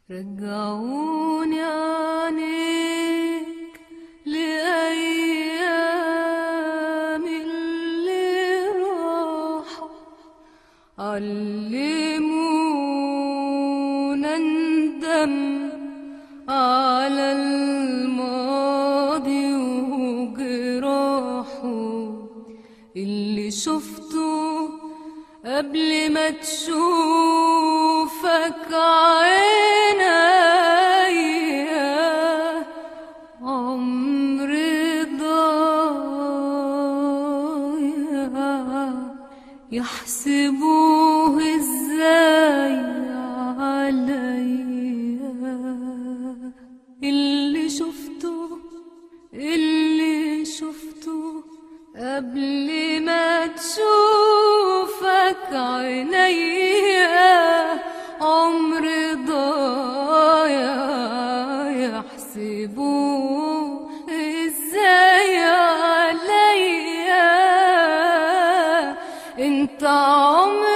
رجعوني عنيك لأيام اللي راحوا، علمونا ندم على الماضي وجراحه اللي شفته قبل ما تشوفك عينيا. عمر ضايع يحسبوه ازاي عليا. اللي شفته قبل ما تشوفك عينيا. عمر ضايع يحسبوه ازاي عليا. انت عمر